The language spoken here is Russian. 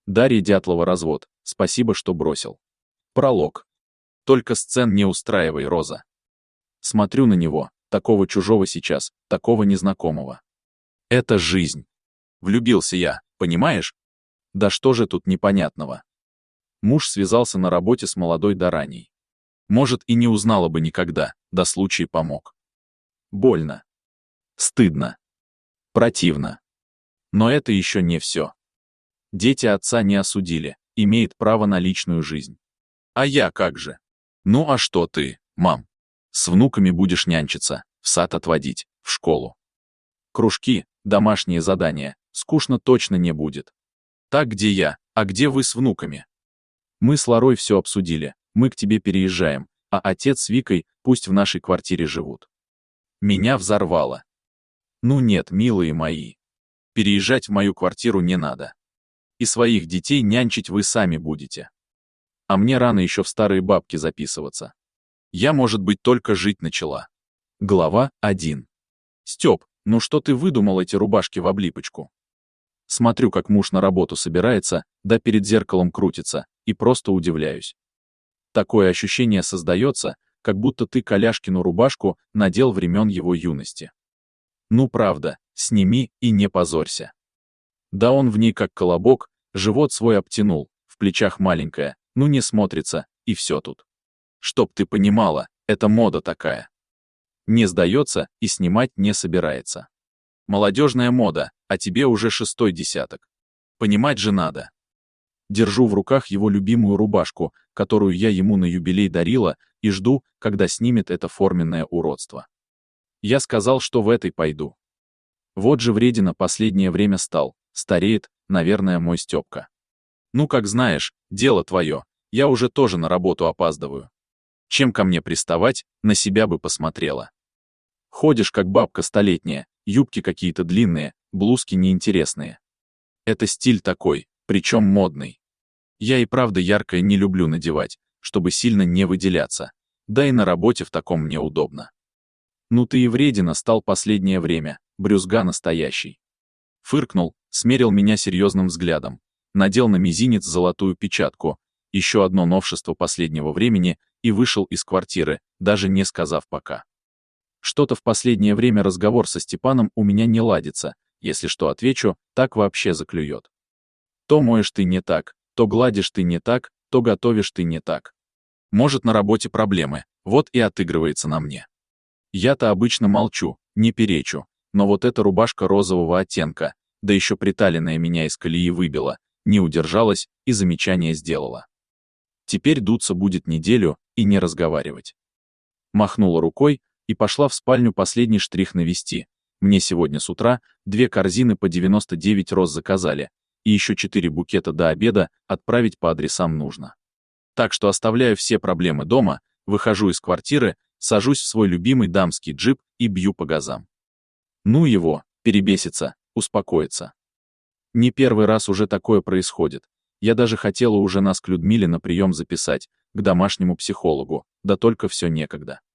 Дарья Дятлова развод. Спасибо, что бросил. Пролог. Только сцен не устраивай, Роза. Смотрю на него, такого чужого сейчас, такого незнакомого. Это жизнь. Влюбился я, понимаешь? Да что же тут непонятного? Муж связался на работе с молодой Дараней. Может, и не узнала бы никогда, да случай помог. Больно. Стыдно. Противно. Но это еще не все. Дети отца не осудили, имеет право на личную жизнь. А я как же? Ну а что ты, мам? С внуками будешь нянчиться, в сад отводить, в школу. Кружки, домашние задания, скучно точно не будет. Так где я, а где вы с внуками? Мы с Ларой все обсудили, мы к тебе переезжаем, а отец с Викой пусть в нашей квартире живут. Меня взорвало. Ну нет, милые мои. Переезжать в мою квартиру не надо. И своих детей нянчить вы сами будете. А мне рано еще в старые бабки записываться. Я, может быть, только жить начала. Глава 1. Степ, ну что ты выдумал эти рубашки в облипочку? Смотрю, как муж на работу собирается, да перед зеркалом крутится, и просто удивляюсь. Такое ощущение создается, как будто ты Коляшкину рубашку надел времен его юности. Ну правда, сними и не позорься. Да он в ней как колобок, живот свой обтянул, в плечах маленькая, ну не смотрится, и все тут. Чтоб ты понимала, это мода такая. Не сдается и снимать не собирается. Молодежная мода, а тебе уже 6-й десяток. Понимать же надо. Держу в руках его любимую рубашку, которую я ему на юбилей дарила, и жду, когда снимет это форменное уродство. Я сказал, что в этой пойду. Вот же вредина последнее время стал, стареет, наверное, мой Степка. Ну как знаешь, дело твое, я уже тоже на работу опаздываю. Чем ко мне приставать, на себя бы посмотрела. Ходишь как бабка столетняя, юбки какие-то длинные, блузки неинтересные. Это стиль такой, причем модный. Я и правда яркое не люблю надевать, чтобы сильно не выделяться, да и на работе в таком мне удобно. Ну ты и вредина стал последнее время, брюзга настоящий. Фыркнул, смерил меня серьезным взглядом, надел на мизинец золотую печатку, еще одно новшество последнего времени, и вышел из квартиры, даже не сказав пока. Что-то в последнее время разговор со Степаном у меня не ладится, если что отвечу, так вообще заклюет. То моешь ты не так, то гладишь ты не так, то готовишь ты не так. Может, на работе проблемы, вот и отыгрывается на мне. Я-то обычно молчу, не перечу, но вот эта рубашка розового оттенка, да еще приталенная меня из колеи выбила, не удержалась и замечание сделала. Теперь дуться будет неделю и не разговаривать. Махнула рукой и пошла в спальню последний штрих навести. Мне сегодня с утра 2 корзины по 99 роз заказали, и еще 4 букета до обеда отправить по адресам нужно. Так что оставляю все проблемы дома, выхожу из квартиры, сажусь в свой любимый дамский джип и бью по газам. Ну его, перебесится, успокоится. Не первый раз уже такое происходит. Я даже хотела уже нас к Людмиле на прием записать, к домашнему психологу, да только все некогда.